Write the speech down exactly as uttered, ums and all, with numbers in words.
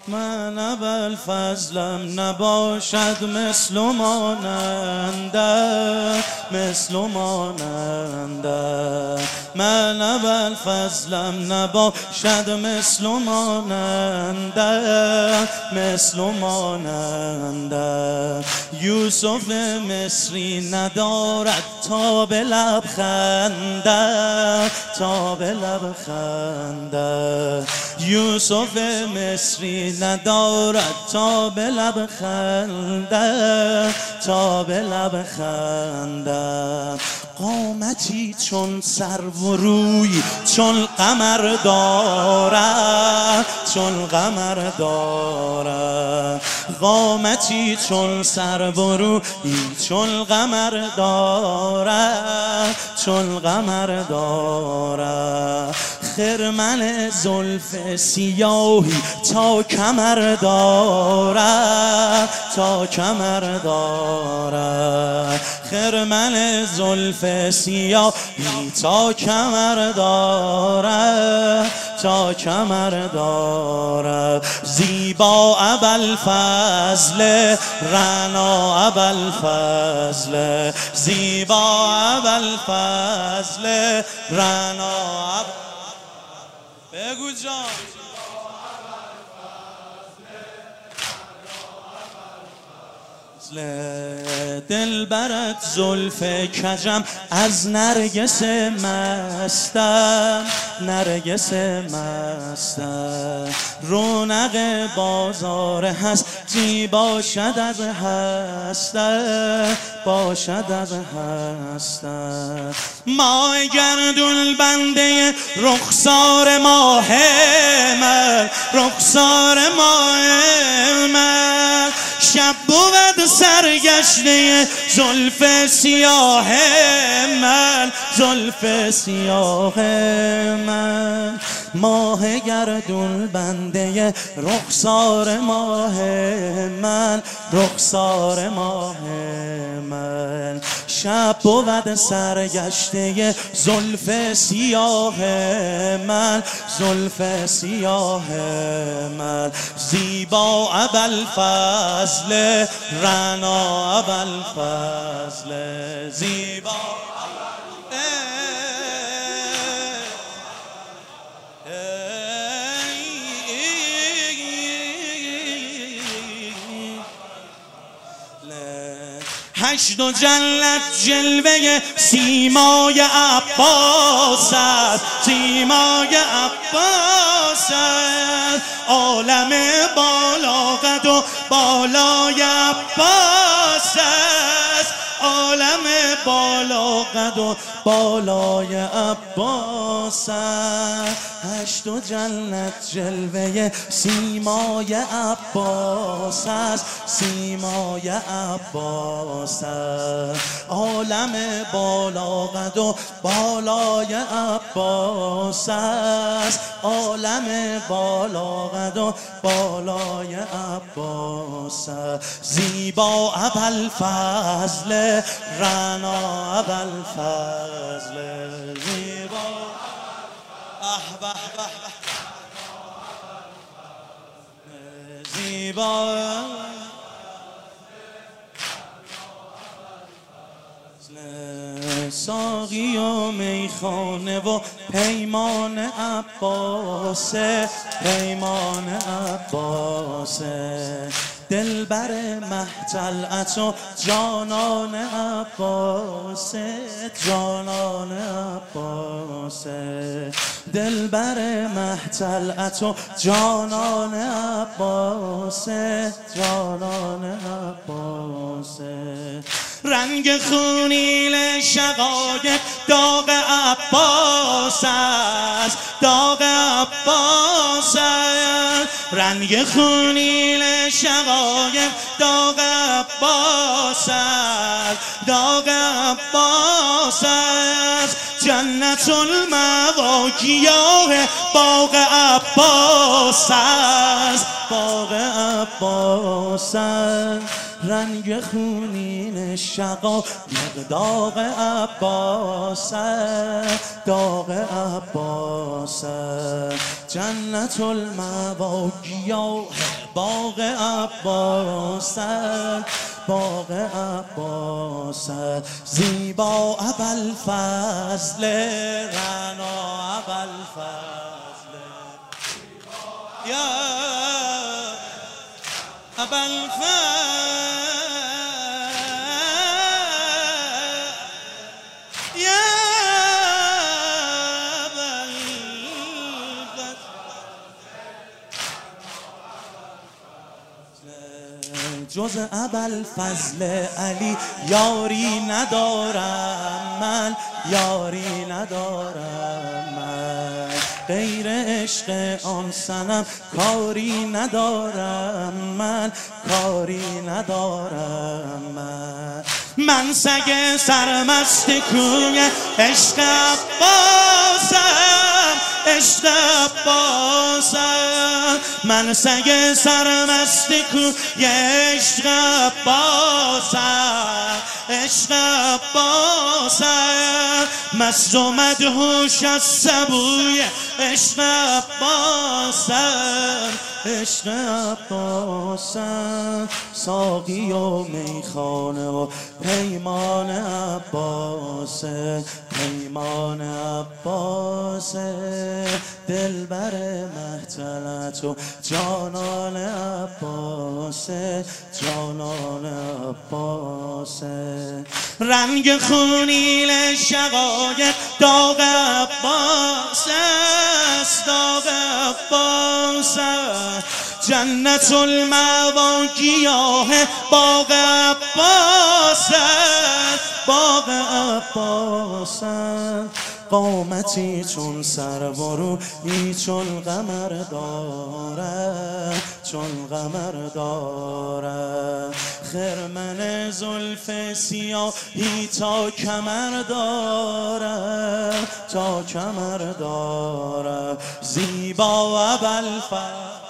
من ابوالفضلم نباشد مثل و ماننده مثل و ماننده من ابوالفضلم نباشد مثل و ماننده مثل و ماننده یوسف مصری ندارد تا به لب خنده تا به لب خنده یوسف مصری ندارد تا به لب خنده تا به لب خنده قامتی چون سرو و روی چون قمر دارد چون قمر دارد قامتی چون سرو و روی چون قمر دارد چون قمر دارد خرمن زلف سیاهی تا کمر دارد تا کمر دارد خرمن زلف سیاهی تا کمر دارد تا کمر دارد زیبا ابوالفضل رعنا ابوالفضل زیبا ابوالفضل رعنا بگو جان دل برد زلف کجم از نرگس مستم نرگس مستم رونق بازار هستی باشد از هستم باشد از هستم ماه گردون بنده رخسار ماه من رخسار ماه من شب بود سرگشته زلف سیاه من زلف سیاه من ماه گردون بنده رخسار ماه من رخسار ماه من شب بود سرگشته زلف سیاه من زلف سیاه من زیبا ابوالفضل رعنا ابوالفضل زیبا هشت و جلت جلوه سیمای عباس است سیمای عباس است عالم بالا قد و بالای عباس است عالم بالا قد و بالای عباس است هشت و جلت جلوه سیمای عباس است سیمای عباس است عالم بالا قد و بالای عباس است عالم بالا قد و بالای عباس است زیبا ابوالفضل رعنا ابوالفضل زیبا به به زیبا ساقی و میخانه و پیمان عباسه پیمان عباسه دلبر محطلعت و جانان عباسه جانان عباسه دلبر محطلعت و جانان عباسه جانان عباسه رنگ خونیل شقایق داغ عباس است داغ عباس است رنگ خونیل شقایق داغ عباس است داغ عباس است جنت المأوی گیاه باغ عباس است باغ عباس است رنگ خونین شقا داغ عباس داغ عباس جنت المأوا گیاه باغ عباس باغ عباس زیبا ابوالفضل غنا ابوالفضل یا ابوالفضل یا جز ابوالفضل علی یاری ندارم من یاری ندارم من غیر عشق آن صنم کاری ندارم من کاری ندارم من من سگ سرمست کوی عشق عباسم عشق عباسم من سگ سرمست کوی عشق عباسم عشق عباسم مست و مدهوش از سبوی عشق عباسم عشق عباسم ساقی و میخانه و پیمان عباس پیمان عباس دلبر مهتلت و جانان عباس جانان عباس رنگ خونیل شقایق داغ عباس داغ عباس جنت المأوا گیاه باغ عباس باغ عباس قامتی چون سربرویی چون قمر دارد چون قمر دارد خرمن زلف سیاهی تا کمر دارد تا کمر دارد زیبا ابوالفضل